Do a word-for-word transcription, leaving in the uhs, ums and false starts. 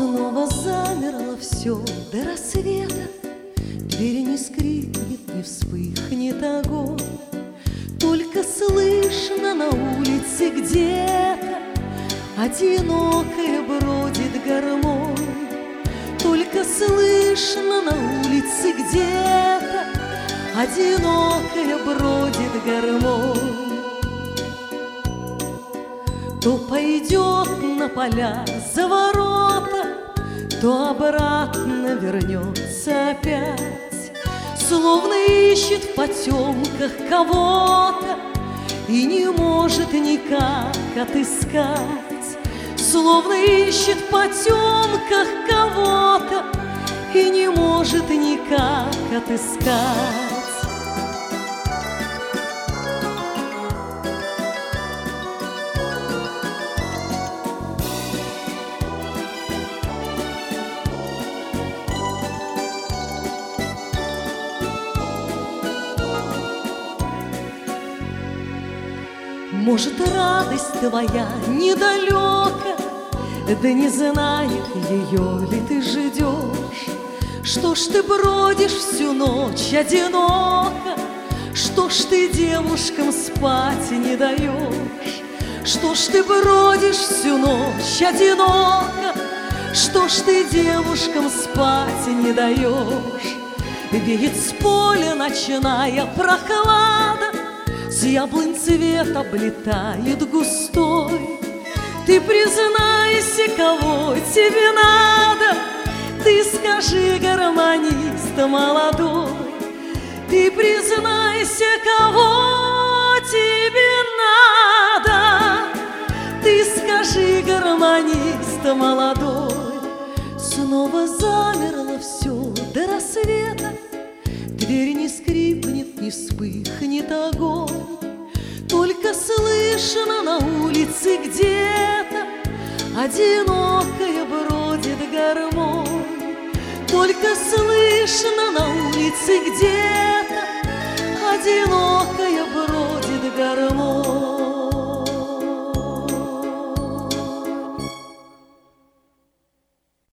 Снова замерло все до рассвета, дверь не скрипнет, не вспыхнет огонь. Только слышно на улице где-то одинокая бродит гармонь. Только слышно на улице где-то одинокая бродит гармонь. То пойдет на поля за ворота, то обратно вернется опять, словно ищет в потемках кого-то и не может никак отыскать. Словно ищет в потемках кого-то и не может никак отыскать. Может, радость твоя недалека, да не знает, ее ли ты ждешь. Что ж ты бродишь всю ночь одиноко, что ж ты девушкам спать не даешь. Что ж ты бродишь всю ночь одиноко, что ж ты девушкам спать не даешь. Веет с поля ночная прохлада, с яблонь цвет облетает густой. Ты признайся, кого тебе надо, ты скажи, гармонист молодой. Ты признайся, кого тебе надо, ты скажи, гармонист молодой. Снова замерло все до рассвета, дверь не скрипнет, не вспыхнет огонь. Только слышно на улице где-то одинокая бродит гармонь. Только слышно на улице где-то одинокая